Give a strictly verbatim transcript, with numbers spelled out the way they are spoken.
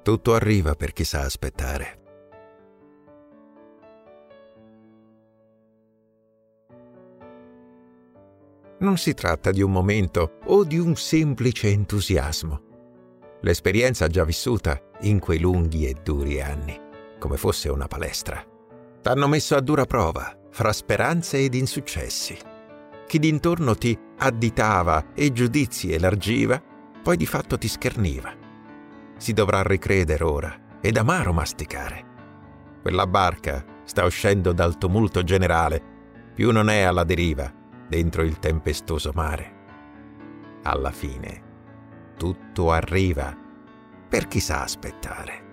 Tutto arriva per chi sa aspettare. Non si tratta di un momento o di un semplice entusiasmo. L'esperienza già vissuta in quei lunghi e duri anni, come fosse una palestra, t'hanno messo a dura prova, fra speranze ed insuccessi. Chi d'intorno ti additava e giudizi elargiva, poi di fatto ti scherniva. Si dovrà ricredere ora ed amaro masticare. Quella barca sta uscendo dal tumulto generale, più non è alla deriva dentro il tempestoso mare. Alla fine tutto arriva per chi sa aspettare.